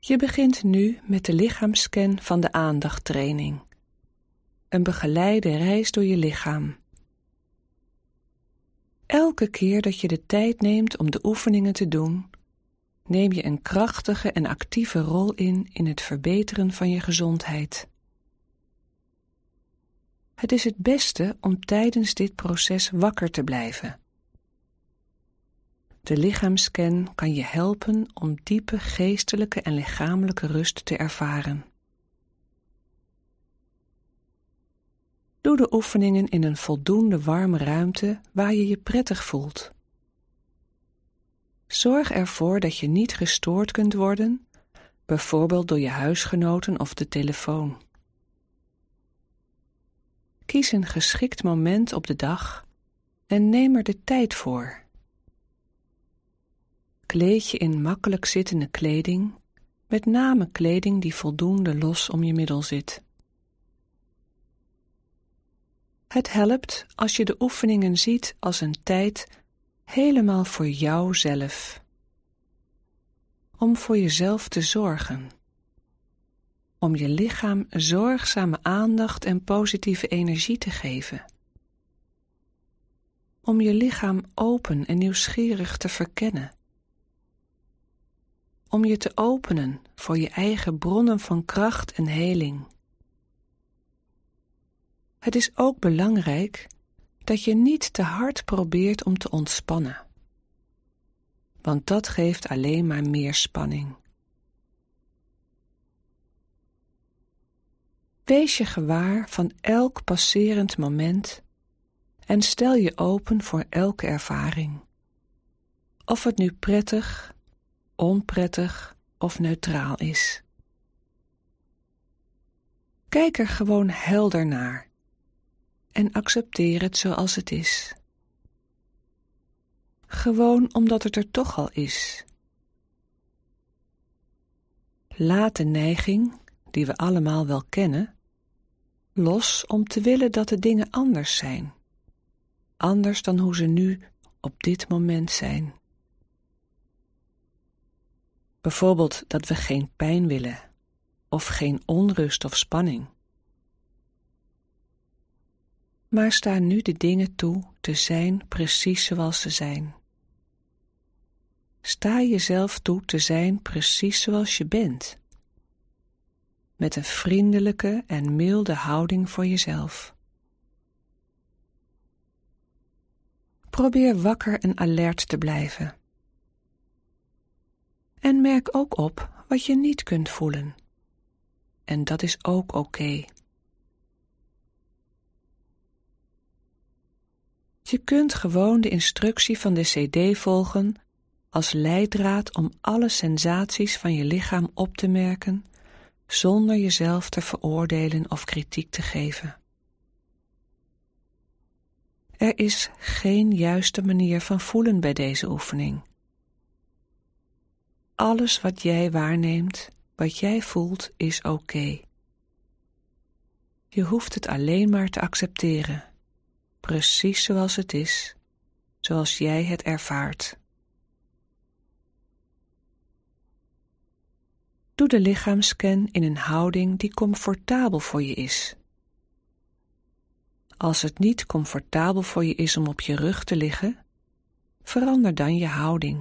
Je begint nu met de lichaamsscan van de aandachttraining. Een begeleide reis door je lichaam. Elke keer dat je de tijd neemt om de oefeningen te doen, neem je een krachtige en actieve rol in het verbeteren van je gezondheid. Het is het beste om tijdens dit proces wakker te blijven. De lichaamsscan kan je helpen om diepe geestelijke en lichamelijke rust te ervaren. Doe de oefeningen in een voldoende warme ruimte waar je je prettig voelt. Zorg ervoor dat je niet gestoord kunt worden, bijvoorbeeld door je huisgenoten of de telefoon. Kies een geschikt moment op de dag en neem er de tijd voor. Kleed je in makkelijk zittende kleding, met name kleding die voldoende los om je middel zit. Het helpt als je de oefeningen ziet als een tijd helemaal voor jouzelf. Om voor jezelf te zorgen. Om je lichaam zorgzame aandacht en positieve energie te geven. Om je lichaam open en nieuwsgierig te verkennen. Om je te openen voor je eigen bronnen van kracht en heling. Het is ook belangrijk dat je niet te hard probeert om te ontspannen. Want dat geeft alleen maar meer spanning. Wees je gewaar van elk passerend moment en stel je open voor elke ervaring. Of het nu prettig, onprettig of neutraal is. Kijk er gewoon helder naar en accepteer het zoals het is. Gewoon omdat het er toch al is. Laat de neiging, die we allemaal wel kennen, los om te willen dat de dingen anders zijn. Anders dan hoe ze nu op dit moment zijn. Bijvoorbeeld dat we geen pijn willen, of geen onrust of spanning. Maar sta nu de dingen toe te zijn precies zoals ze zijn. Sta jezelf toe te zijn precies zoals je bent. Met een vriendelijke en milde houding voor jezelf. Probeer wakker en alert te blijven. En merk ook op wat je niet kunt voelen. En dat is ook oké. Je kunt gewoon de instructie van de CD volgen als leidraad om alle sensaties van je lichaam op te merken, zonder jezelf te veroordelen of kritiek te geven. Er is geen juiste manier van voelen bij deze oefening. Alles wat jij waarneemt, wat jij voelt, is oké. Je hoeft het alleen maar te accepteren, precies zoals het is, zoals jij het ervaart. Doe de lichaamsscan in een houding die comfortabel voor je is. Als het niet comfortabel voor je is om op je rug te liggen, verander dan je houding.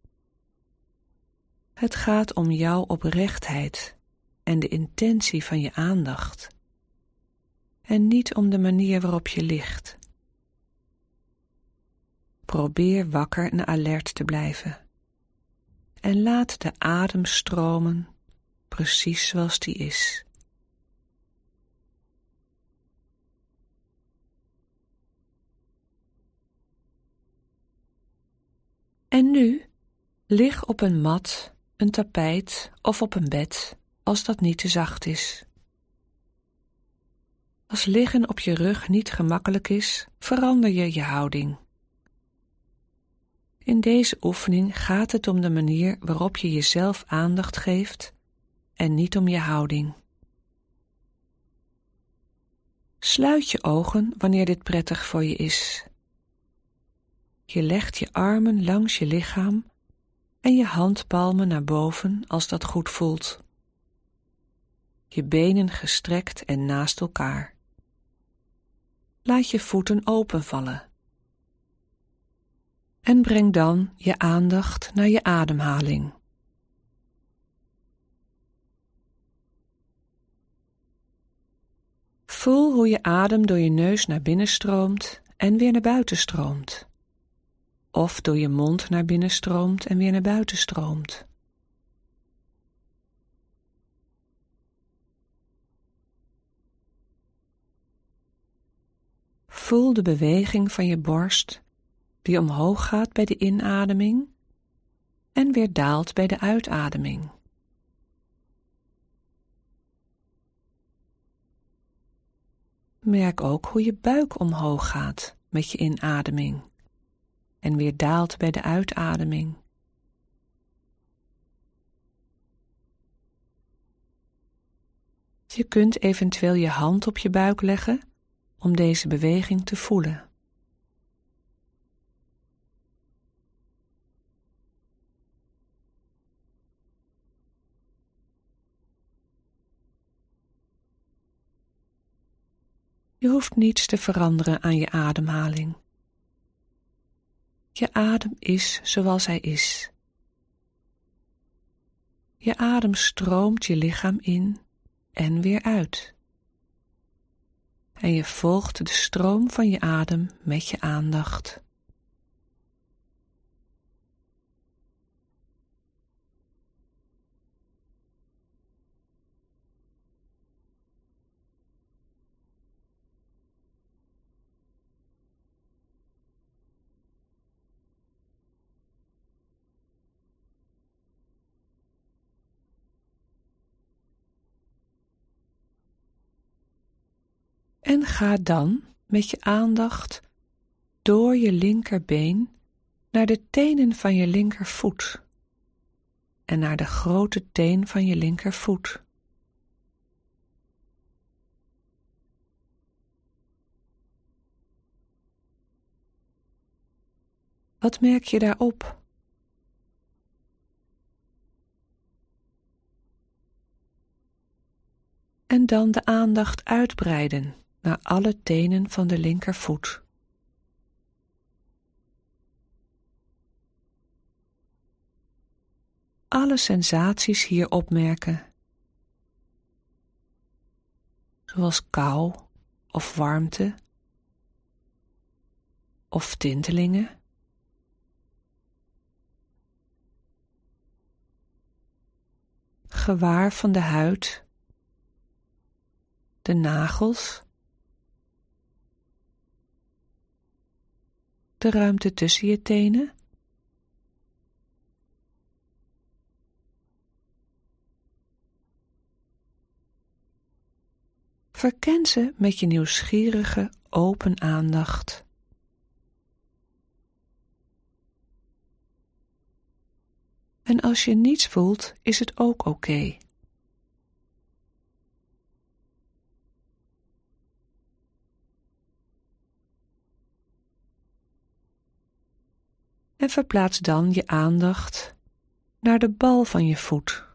Het gaat om jouw oprechtheid en de intentie van je aandacht, en niet om de manier waarop je ligt. Probeer wakker en alert te blijven en laat de adem stromen precies zoals die is. En nu, lig op een mat, een tapijt of op een bed, als dat niet te zacht is. Als liggen op je rug niet gemakkelijk is, verander je houding. In deze oefening gaat het om de manier waarop je jezelf aandacht geeft en niet om je houding. Sluit je ogen wanneer dit prettig voor je is. Je legt je armen langs je lichaam en je handpalmen naar boven als dat goed voelt. Je benen gestrekt en naast elkaar. Laat je voeten openvallen. En breng dan je aandacht naar je ademhaling. Voel hoe je adem door je neus naar binnen stroomt en weer naar buiten stroomt. Of door je mond naar binnen stroomt en weer naar buiten stroomt. Voel de beweging van je borst die omhoog gaat bij de inademing en weer daalt bij de uitademing. Merk ook hoe je buik omhoog gaat met je inademing en weer daalt bij de uitademing. Je kunt eventueel je hand op je buik leggen om deze beweging te voelen. Je hoeft niets te veranderen aan je ademhaling. Je adem is zoals hij is. Je adem stroomt je lichaam in en weer uit. En je volgt de stroom van je adem met je aandacht. En ga dan met je aandacht door je linkerbeen naar de tenen van je linkervoet en naar de grote teen van je linkervoet. Wat merk je daarop? En dan de aandacht uitbreiden naar alle tenen van de linkervoet. Alle sensaties hier opmerken, zoals kou of warmte of tintelingen. Gewaar van de huid, de nagels, de ruimte tussen je tenen. Verken ze met je nieuwsgierige, open aandacht. En als je niets voelt, is het ook oké. En verplaats dan je aandacht naar de bal van je voet.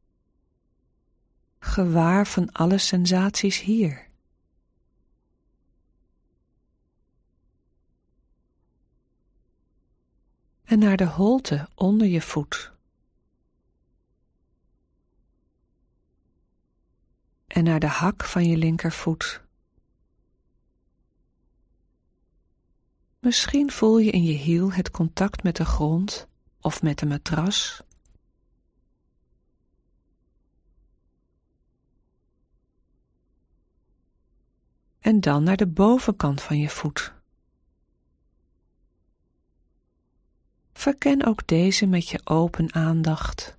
Gewaar van alle sensaties hier. En naar de holte onder je voet. En naar de hak van je linkervoet. Misschien voel je in je hiel het contact met de grond of met de matras. En dan naar de bovenkant van je voet. Verken ook deze met je open aandacht.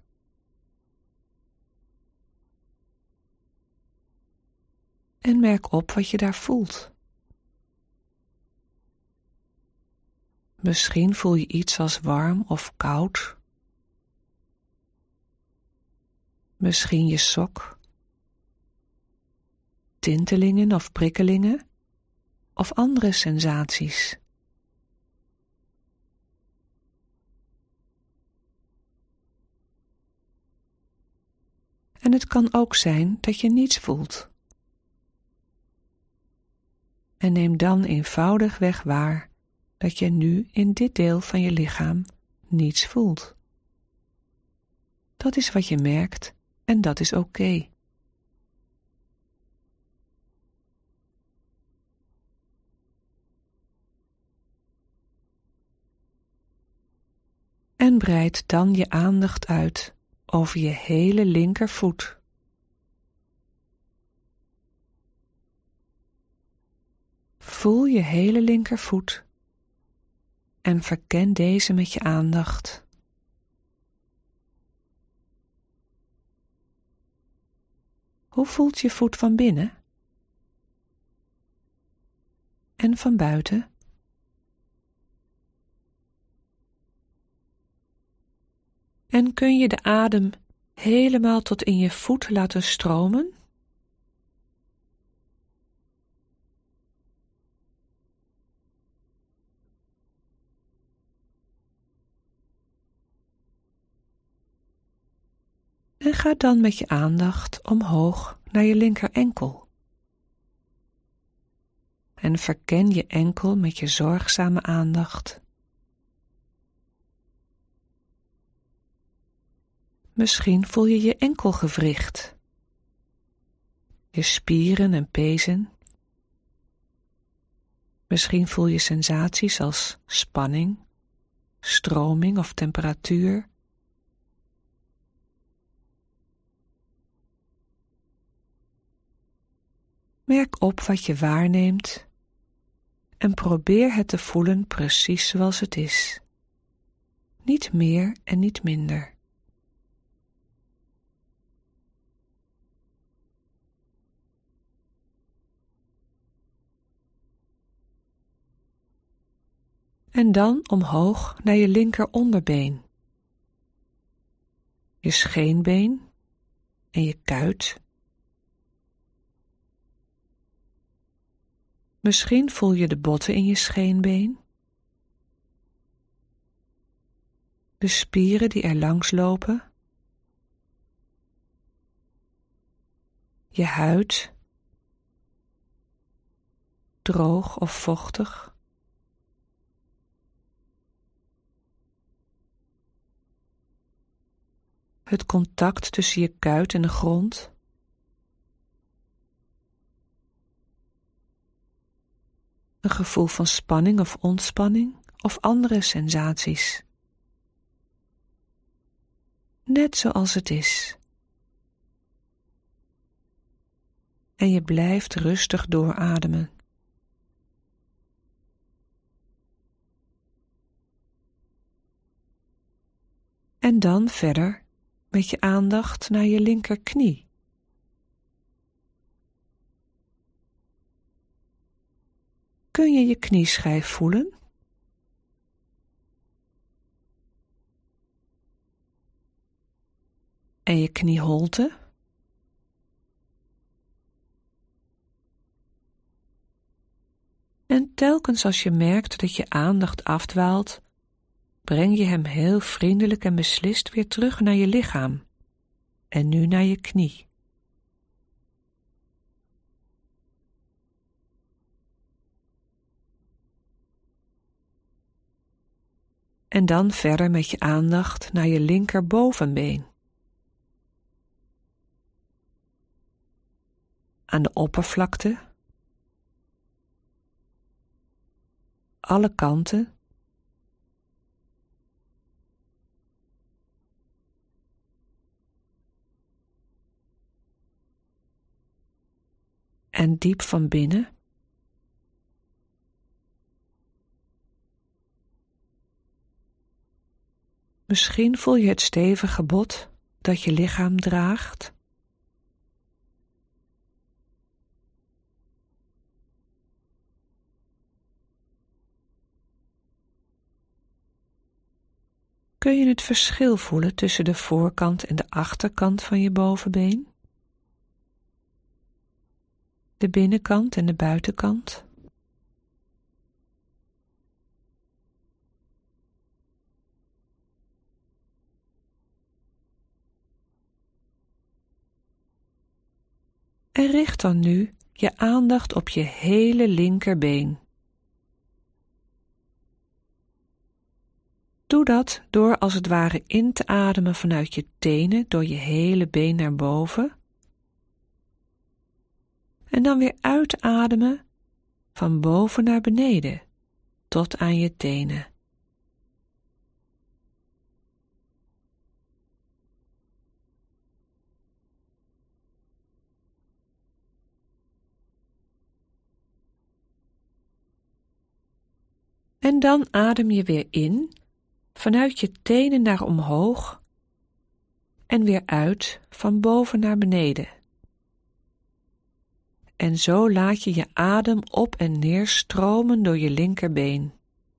En merk op wat je daar voelt. Misschien voel je iets als warm of koud. Misschien je sok. Tintelingen of prikkelingen. Of andere sensaties. En het kan ook zijn dat je niets voelt. En neem dan eenvoudigweg waar dat je nu in dit deel van je lichaam niets voelt. Dat is wat je merkt en dat is oké. En breid dan je aandacht uit over je hele linkervoet. Voel je hele linkervoet en verken deze met je aandacht. Hoe voelt je voet van binnen? En van buiten? En kun je de adem helemaal tot in je voet laten stromen? En ga dan met je aandacht omhoog naar je linker enkel. En verken je enkel met je zorgzame aandacht. Misschien voel je je enkelgewricht, je spieren en pezen. Misschien voel je sensaties als spanning, stroming of temperatuur. Merk op wat je waarneemt en probeer het te voelen precies zoals het is. Niet meer en niet minder. En dan omhoog naar je linker onderbeen, je scheenbeen en je kuit. Misschien voel je de botten in je scheenbeen, de spieren die er langs lopen, je huid, droog of vochtig. Het contact tussen je kuit en de grond. Een gevoel van spanning of ontspanning of andere sensaties. Net zoals het is. En je blijft rustig doorademen. En dan verder met je aandacht naar je linkerknie. Kun je je knieschijf voelen? En je knieholte? En telkens als je merkt dat je aandacht afdwaalt, breng je hem heel vriendelijk en beslist weer terug naar je lichaam. En nu naar je knie. En dan verder met je aandacht naar je linkerbovenbeen. Aan de oppervlakte, alle kanten, en diep van binnen. Misschien voel je het stevige bot dat je lichaam draagt. Kun je het verschil voelen tussen de voorkant en de achterkant van je bovenbeen? De binnenkant en de buitenkant? En richt dan nu je aandacht op je hele linkerbeen. Doe dat door als het ware in te ademen vanuit je tenen door je hele been naar boven. En dan weer uitademen van boven naar beneden tot aan je tenen. En dan adem je weer in, vanuit je tenen naar omhoog en weer uit van boven naar beneden. En zo laat je je adem op en neer stromen door je linkerbeen.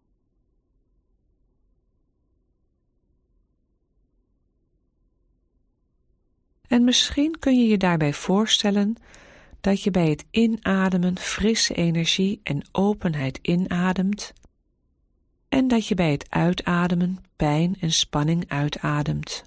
En misschien kun je je daarbij voorstellen dat je bij het inademen frisse energie en openheid inademt en dat je bij het uitademen pijn en spanning uitademt.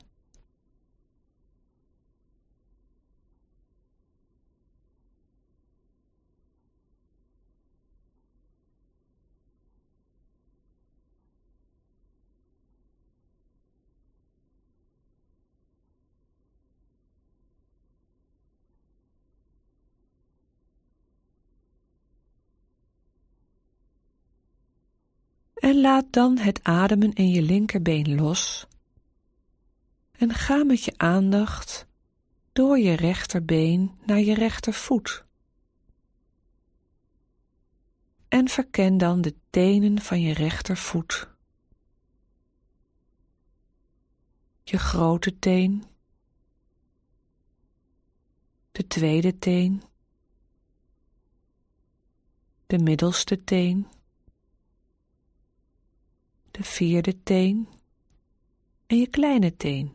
En laat dan het ademen in je linkerbeen los en ga met je aandacht door je rechterbeen naar je rechtervoet. En verken dan de tenen van je rechtervoet. Je grote teen, de tweede teen, de middelste teen, de vierde teen en je kleine teen.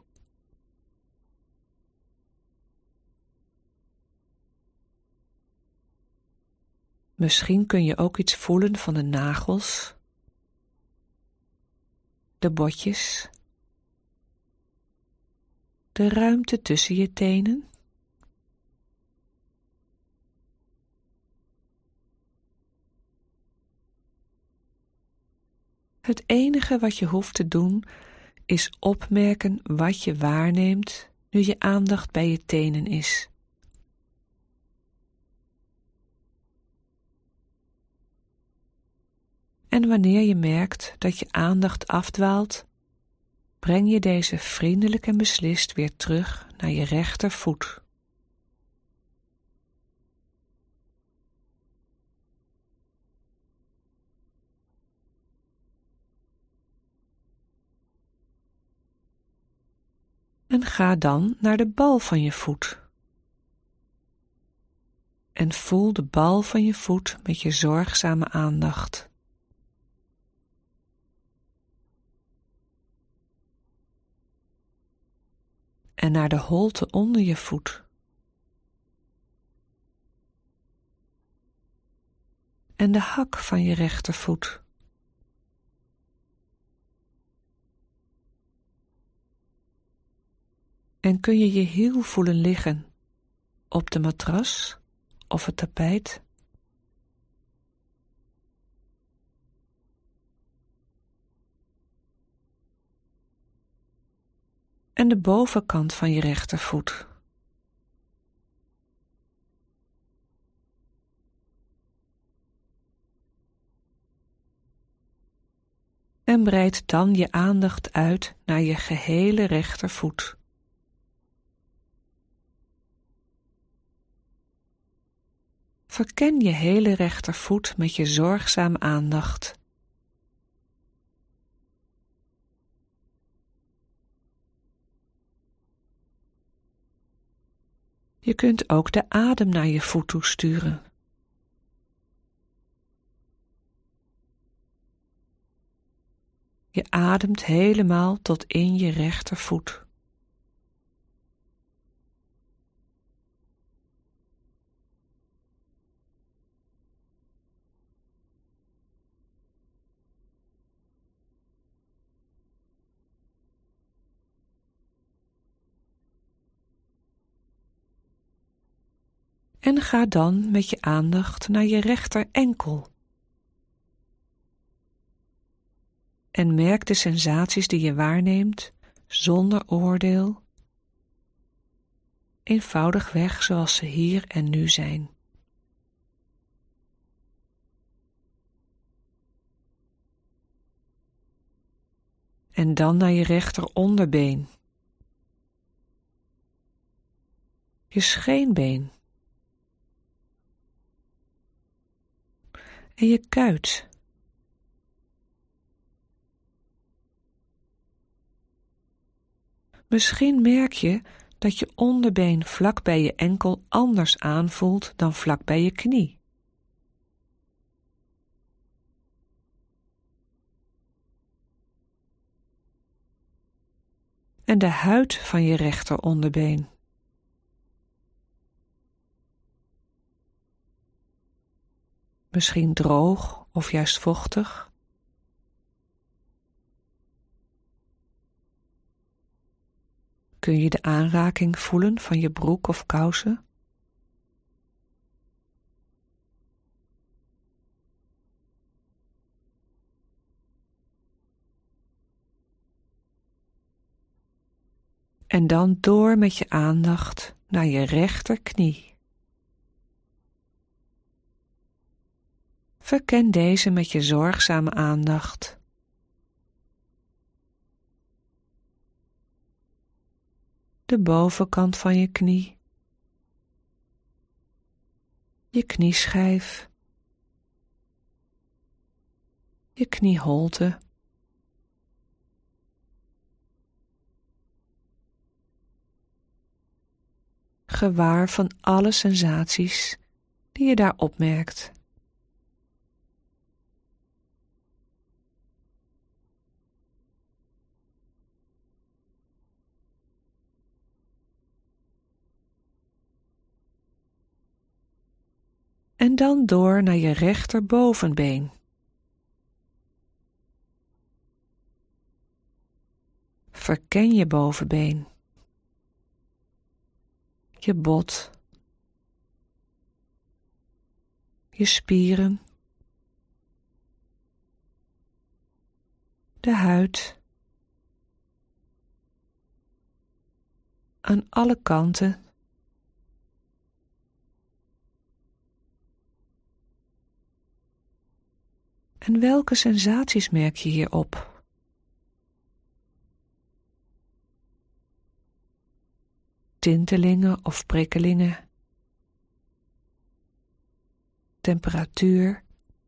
Misschien kun je ook iets voelen van de nagels, de botjes, de ruimte tussen je tenen. Het enige wat je hoeft te doen is opmerken wat je waarneemt nu je aandacht bij je tenen is. En wanneer je merkt dat je aandacht afdwaalt, breng je deze vriendelijk en beslist weer terug naar je rechtervoet. En ga dan naar de bal van je voet. En voel de bal van je voet met je zorgzame aandacht. En naar de holte onder je voet. En de hak van je rechtervoet. En kun je je hiel voelen liggen op de matras of het tapijt? En de bovenkant van je rechtervoet. En breid dan je aandacht uit naar je gehele rechtervoet. Verken je hele rechtervoet met je zorgzame aandacht. Je kunt ook de adem naar je voet toesturen. Je ademt helemaal tot in je rechtervoet. En ga dan met je aandacht naar je rechter enkel. En merk de sensaties die je waarneemt, zonder oordeel, eenvoudigweg zoals ze hier en nu zijn. En dan naar je rechter onderbeen, je scheenbeen en je kuit. Misschien merk je dat je onderbeen vlak bij je enkel anders aanvoelt dan vlak bij je knie. En de huid van je rechter onderbeen. Misschien droog of juist vochtig. Kun je de aanraking voelen van je broek of kousen? En dan door met je aandacht naar je rechterknie. Verken deze met je zorgzame aandacht. De bovenkant van je knie, je knieschijf, je knieholte, gewaar van alle sensaties die je daar opmerkt. En dan door naar je rechterbovenbeen. Verken je bovenbeen, je bot, je spieren, de huid, aan alle kanten. En welke sensaties merk je hierop? Tintelingen of prikkelingen, temperatuur,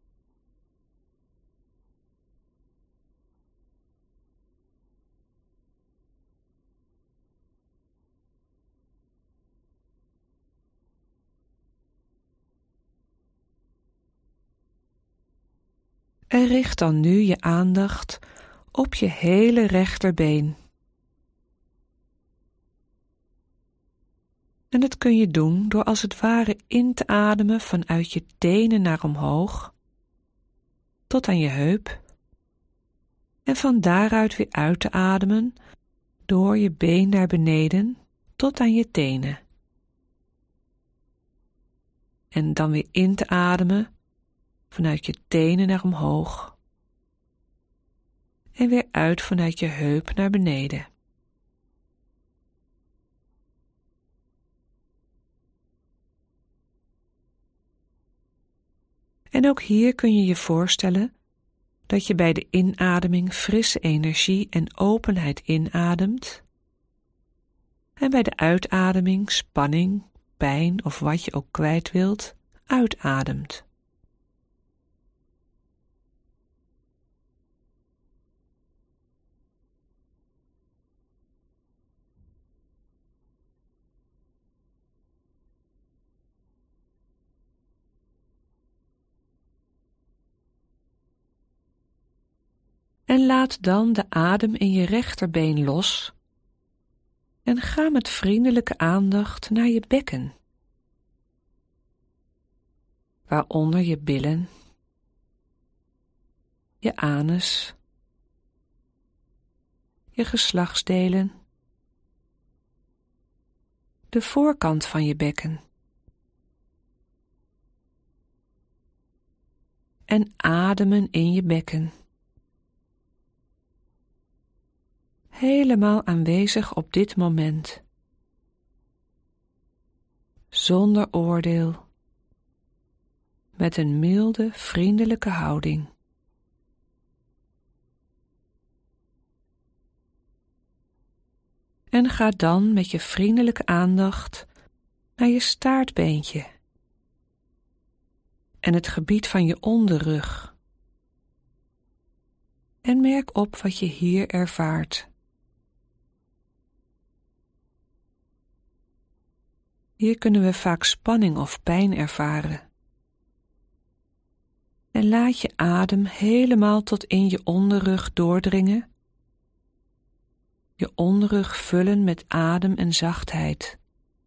en richt dan nu je aandacht op je hele rechterbeen. En dat kun je doen door als het ware in te ademen vanuit je tenen naar omhoog, tot aan je heup, en van daaruit weer uit te ademen door je been naar beneden tot aan je tenen. En dan weer in te ademen vanuit je tenen naar omhoog en weer uit vanuit je heup naar beneden. En ook hier kun je je voorstellen dat je bij de inademing frisse energie en openheid inademt en bij de uitademing spanning, pijn of wat je ook kwijt wilt, uitademt. En laat dan de adem in je rechterbeen los en ga met vriendelijke aandacht naar je bekken, waaronder je billen, je anus, je en ademen in je bekken. Helemaal aanwezig op dit moment. Zonder oordeel. Met een milde, vriendelijke houding. En ga dan met je vriendelijke aandacht naar je staartbeentje en het gebied van je onderrug. En merk op wat je hier ervaart. Hier kunnen we vaak spanning of pijn ervaren. En laat je adem helemaal tot in je onderrug doordringen. Je onderrug vullen met adem en zachtheid.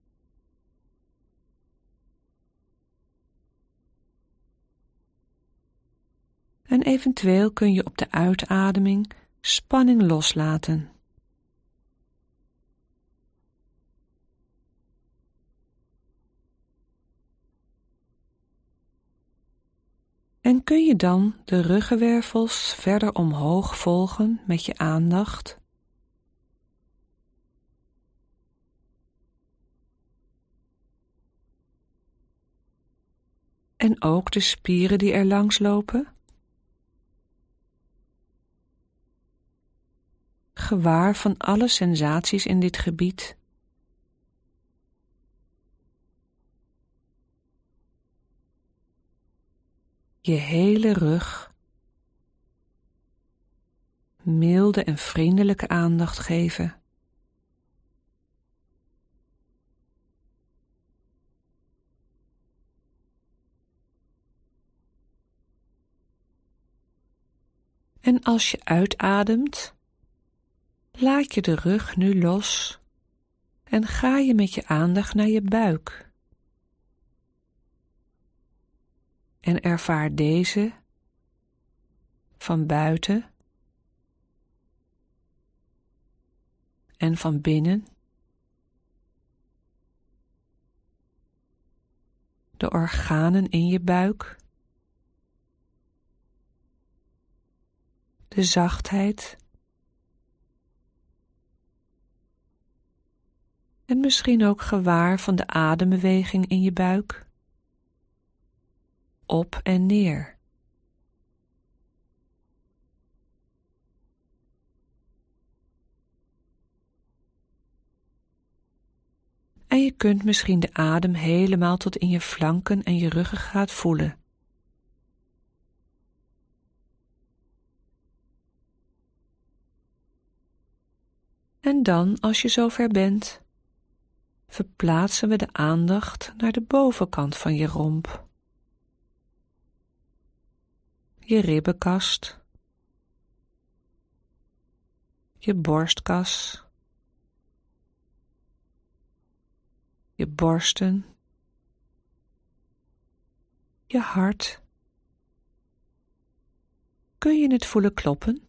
En eventueel kun je op de uitademing spanning loslaten. En kun je dan de ruggenwervels verder omhoog volgen met je aandacht? En ook de spieren die er langs lopen? Gewaar van alle sensaties in dit gebied. Je hele rug. Milde en vriendelijke aandacht geven. En als je uitademt, laat je de rug nu los en ga je met je aandacht naar je buik. En ervaar deze van buiten en van binnen. De organen in je buik. De zachtheid. En misschien ook gewaar van de adembeweging in je buik. Op en neer. En je kunt misschien de adem helemaal tot in je flanken en je ruggengraat voelen. En dan, als je zover bent, verplaatsen we de aandacht naar de bovenkant van je romp. Je ribbenkast, je borstkas, je borsten, je hart. Kun je het voelen kloppen?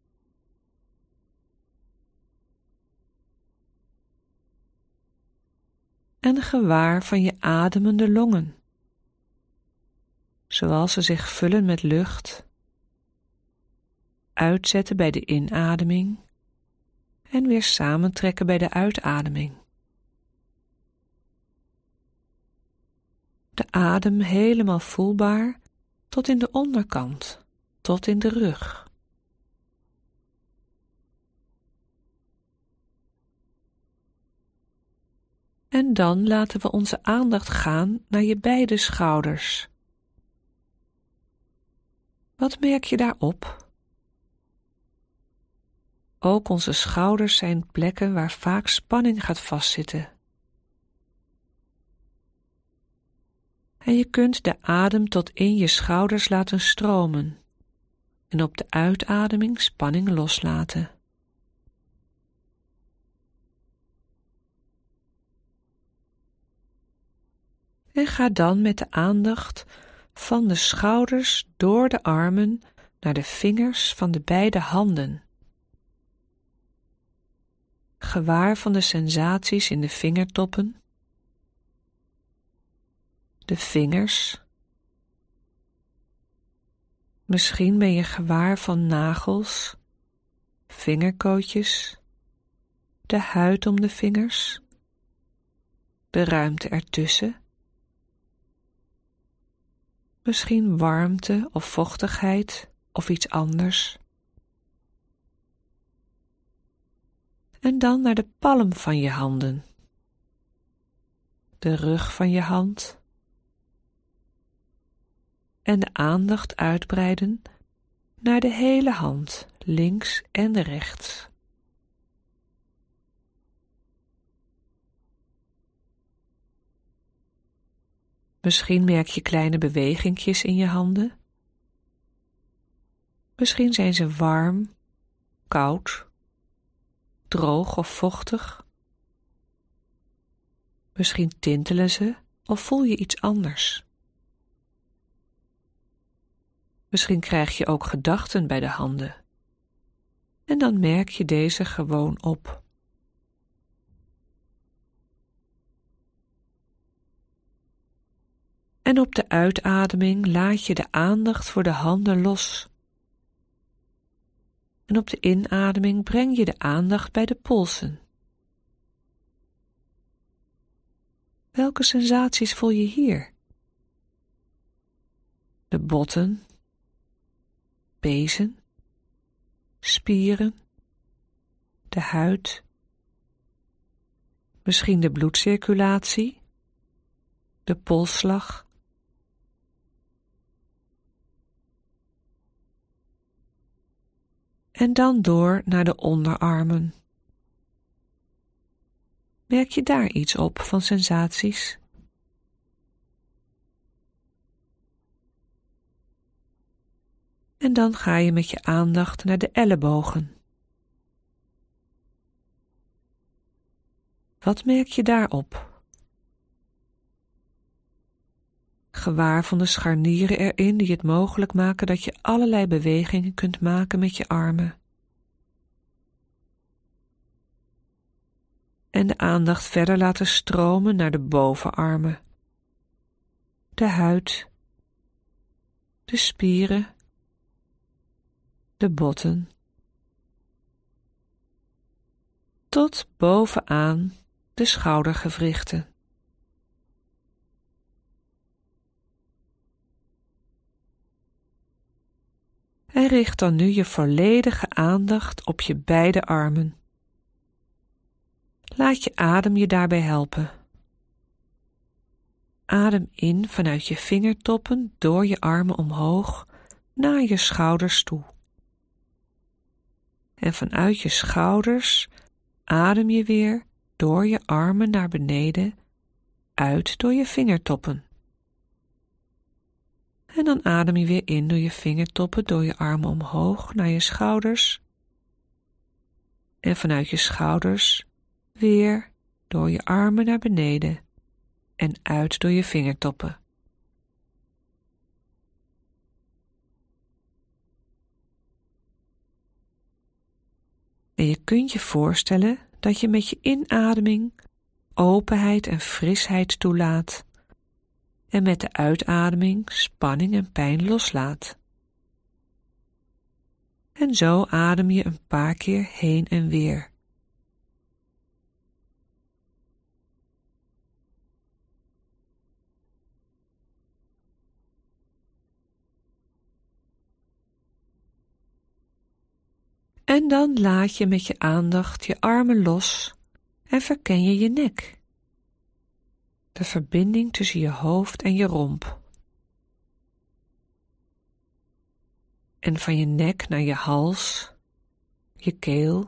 En gewaar van je ademende longen, zoals ze zich vullen met lucht, uitzetten bij de inademing en weer samentrekken bij de uitademing. De adem helemaal voelbaar tot in de onderkant, tot in de rug. En dan laten we onze aandacht gaan naar je beide schouders. Wat merk je daarop? Ook onze schouders zijn plekken waar vaak spanning gaat vastzitten. En je kunt de adem tot in je schouders laten stromen en op de uitademing spanning loslaten. En ga dan met de aandacht van de schouders door de armen naar de vingers van de beide handen. Gewaar van de sensaties in de vingertoppen, de vingers, Misschien ben je gewaar van nagels, vingerkootjes, de huid om de vingers, de ruimte ertussen. Misschien warmte of vochtigheid of iets anders. En dan naar de palm van je handen, de rug van je hand en de aandacht uitbreiden naar de hele hand, links en rechts. Misschien merk je kleine bewegingjes in je handen. Misschien zijn ze warm, koud, droog of vochtig. Misschien tintelen ze of voel je iets anders. Misschien krijg je ook gedachten bij de handen. En dan merk je deze gewoon op. En op de uitademing laat je de aandacht voor de handen los. En op de inademing breng je de aandacht bij de polsen. Welke sensaties voel je hier? De botten, pezen, spieren, de huid, misschien de bloedcirculatie, de polsslag. En dan door naar de onderarmen. Merk je daar iets op van sensaties? En dan ga je met je aandacht naar de ellebogen. Wat merk je daarop? Gewaar van de scharnieren erin die het mogelijk maken dat je allerlei bewegingen kunt maken met je armen. En de aandacht verder laten stromen naar de bovenarmen, de huid, de spieren, de botten, tot bovenaan de schoudergewrichten. En richt dan nu je volledige aandacht op je beide armen. Laat je adem je daarbij helpen. Adem in vanuit je vingertoppen door je armen omhoog naar je schouders toe. En vanuit je schouders adem je weer door je armen naar beneden uit door je vingertoppen. En dan adem je weer in door je vingertoppen, door je armen omhoog naar je schouders. En vanuit je schouders weer door je armen naar beneden en uit door je vingertoppen. En je kunt je voorstellen dat je met je inademing openheid en frisheid toelaat en met de uitademing spanning en pijn loslaat. En zo adem je een paar keer heen en weer. En dan laat je met je aandacht je armen los en verken je je nek. De verbinding tussen je hoofd en je romp. En van je nek naar je hals, je keel.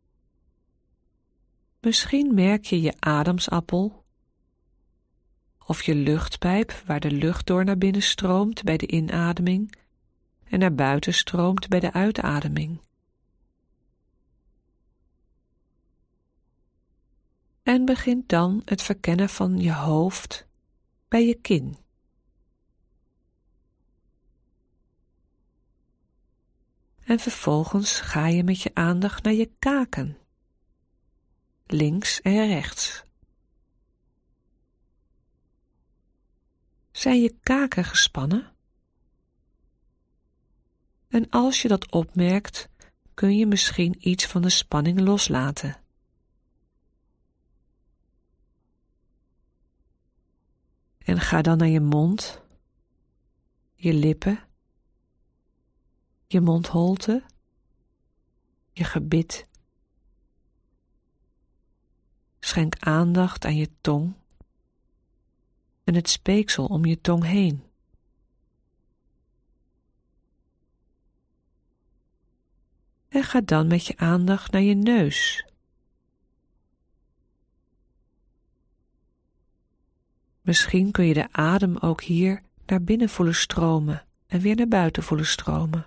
Misschien merk je je ademsappel of je luchtpijp waar de lucht door naar binnen stroomt bij de inademing en naar buiten stroomt bij de uitademing. En begint dan het verkennen van je hoofd bij je kin. En vervolgens ga je met je aandacht naar je kaken, links en rechts. Zijn je kaken gespannen? En als je dat opmerkt, kun je misschien iets van de spanning loslaten. En ga dan naar je mond, je lippen, je mondholte, je gebit. Schenk aandacht aan je tong en het speeksel om je tong heen. En ga dan met je aandacht naar je neus. Misschien kun je de adem ook hier naar binnen voelen stromen en weer naar buiten voelen stromen.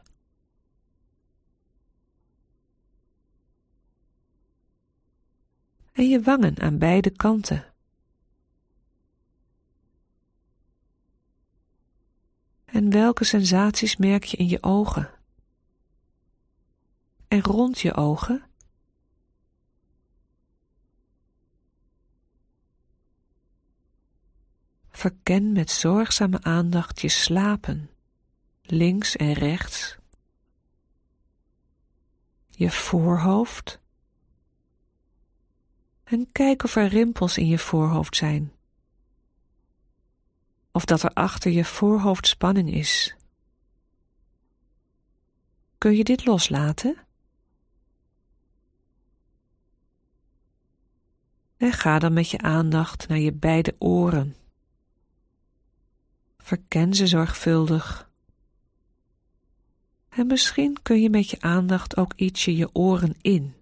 En je wangen aan beide kanten. En welke sensaties merk je in je ogen? En rond je ogen? Verken met zorgzame aandacht je slapen, links en rechts, je voorhoofd, en kijk of er rimpels in je voorhoofd zijn, of dat er achter je voorhoofd spanning is. Kun je dit loslaten? En ga dan met je aandacht naar je beide oren. Verken ze zorgvuldig. En misschien kun je met je aandacht ook ietsje je oren in.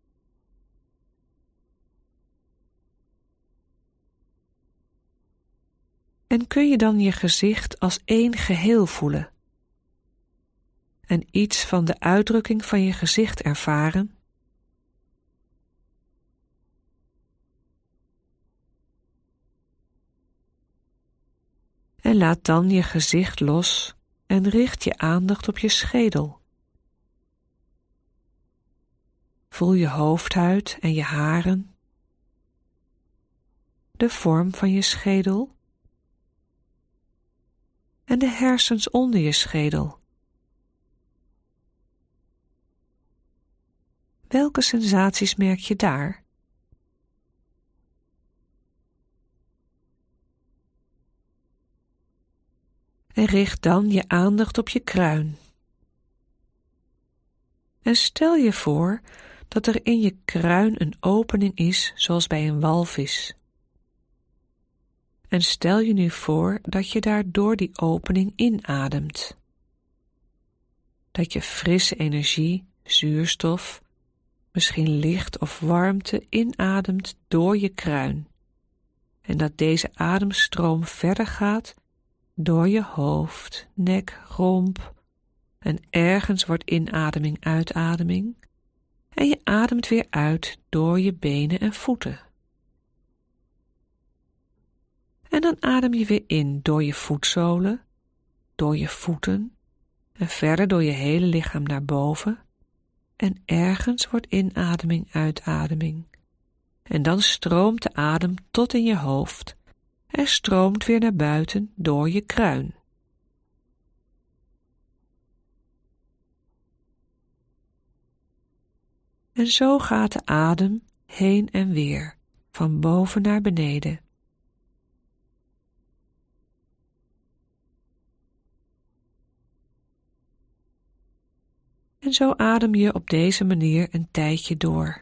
En kun je dan je gezicht als één geheel voelen? En iets van de uitdrukking van je gezicht ervaren? En laat dan je gezicht los en richt je aandacht op je schedel. Voel je hoofdhuid en je haren, de vorm van je schedel en de hersens onder je schedel. Welke sensaties merk je daar? En richt dan je aandacht op je kruin. En stel je voor dat er in je kruin een opening is zoals bij een walvis. En stel je nu voor dat je daar door die opening inademt. Dat je frisse energie, zuurstof, misschien licht of warmte inademt door je kruin. En dat deze ademstroom verder gaat door je hoofd, nek, romp. En ergens wordt inademing, uitademing. En je ademt weer uit door je benen en voeten. En dan adem je weer in door je voetzolen, door je voeten en verder door je hele lichaam naar boven. En ergens wordt inademing, uitademing. En dan stroomt de adem tot in je hoofd en stroomt weer naar buiten door je kruin. En zo gaat de adem heen en weer, van boven naar beneden. En zo adem je op deze manier een tijdje door.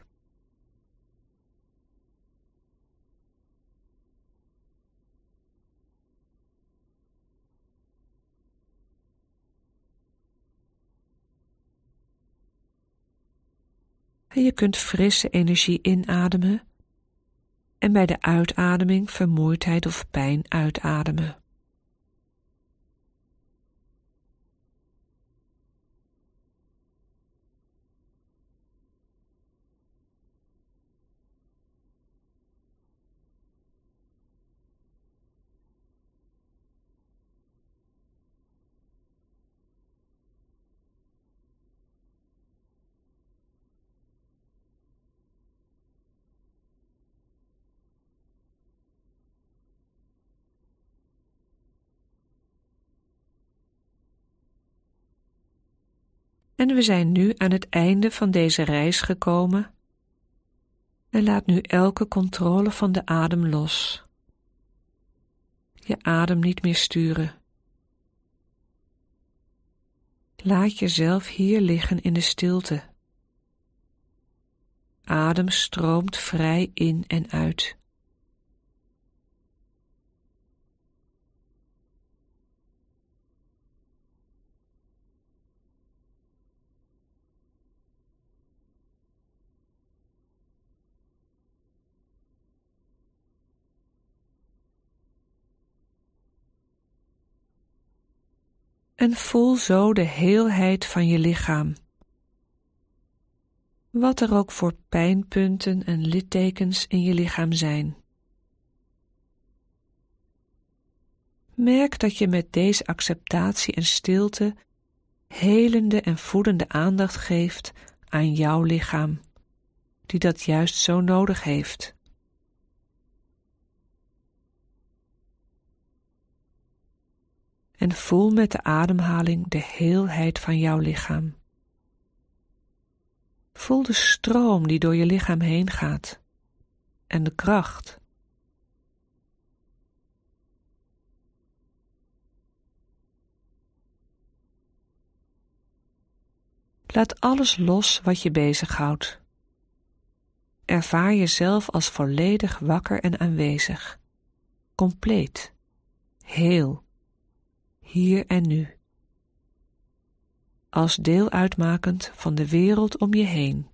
En je kunt frisse energie inademen en bij de uitademing vermoeidheid of pijn uitademen. En we zijn nu aan het einde van deze reis gekomen en laat nu elke controle van de adem los. Je adem niet meer sturen. Laat jezelf hier liggen in de stilte. Adem stroomt vrij in en uit. En voel zo de heelheid van je lichaam. Wat er ook voor pijnpunten en littekens in je lichaam zijn. Merk dat je met deze acceptatie en stilte helende en voedende aandacht geeft aan jouw lichaam, die dat juist zo nodig heeft. En voel met de ademhaling de heelheid van jouw lichaam. Voel de stroom die door je lichaam heen gaat en de kracht. Laat alles los wat je bezighoudt. Ervaar jezelf als volledig wakker en aanwezig, compleet, heel, hier en nu. Als deel uitmakend van de wereld om je heen.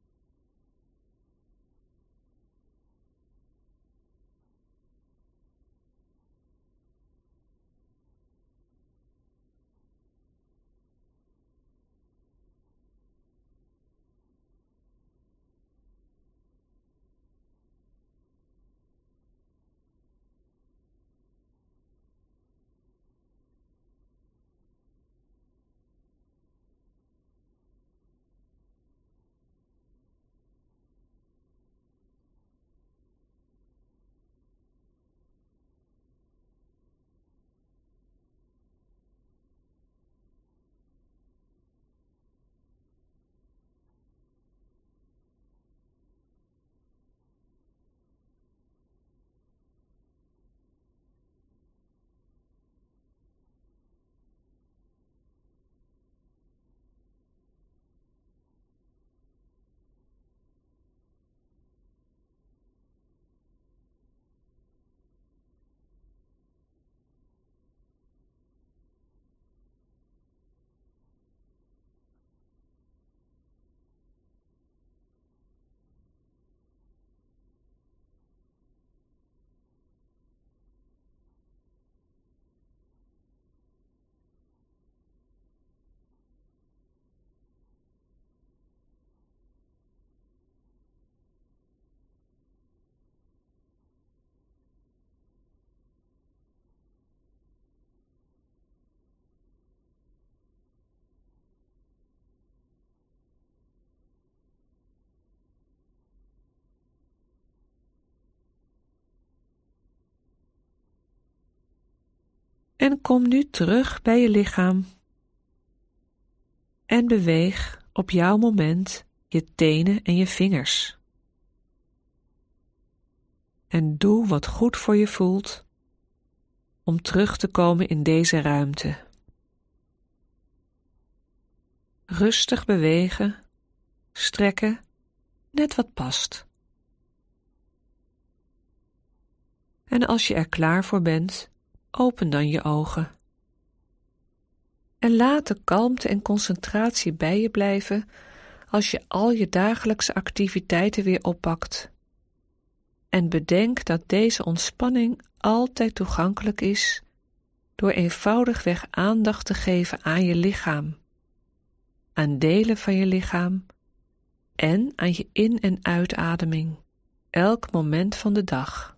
En kom nu terug bij je lichaam en beweeg op jouw moment je tenen en je vingers. En doe wat goed voor je voelt om terug te komen in deze ruimte. Rustig bewegen, strekken, net wat past. En als je er klaar voor bent, open dan je ogen. En laat de kalmte en concentratie bij je blijven als je al je dagelijkse activiteiten weer oppakt. En bedenk dat deze ontspanning altijd toegankelijk is door eenvoudigweg aandacht te geven aan je lichaam, aan delen van je lichaam en aan je in- en uitademing, elk moment van de dag.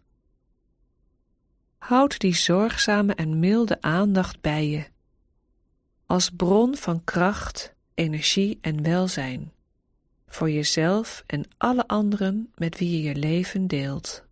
Houd die zorgzame en milde aandacht bij je, als bron van kracht, energie en welzijn, voor jezelf en alle anderen met wie je je leven deelt.